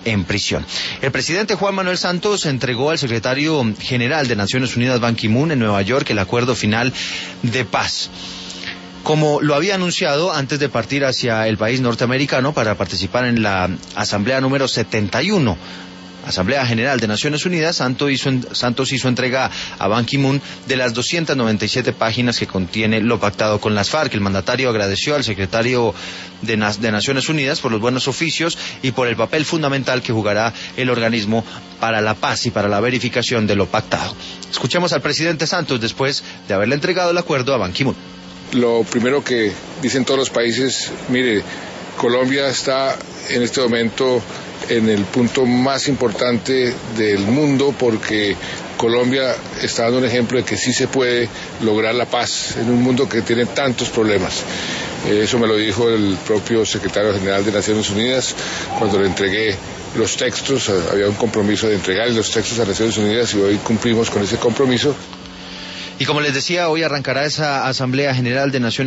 en prisión. El presidente Juan Manuel Santos entregó al secretario general de Naciones Unidas, Ban Ki-moon, en Nueva York, el acuerdo final de paz. Como lo había anunciado antes de partir hacia el país norteamericano para participar en la Asamblea número 71, Asamblea General de Naciones Unidas, Santos hizo entrega a Ban Ki-moon de las 297 páginas que contiene lo pactado con las FARC. El mandatario agradeció al secretario de Naciones Unidas por los buenos oficios y por el papel fundamental que jugará el organismo para la paz y para la verificación de lo pactado. Escuchemos al presidente Santos después de haberle entregado el acuerdo a Ban Ki-moon. Lo primero que dicen todos los países, mire, Colombia está en este momento en el punto más importante del mundo porque Colombia está dando un ejemplo de que sí se puede lograr la paz en un mundo que tiene tantos problemas. Eso me lo dijo el propio secretario general de Naciones Unidas cuando le entregué los textos. Había un compromiso de entregar los textos a Naciones Unidas y hoy cumplimos con ese compromiso. Y como les decía, hoy arrancará esa Asamblea General de Naciones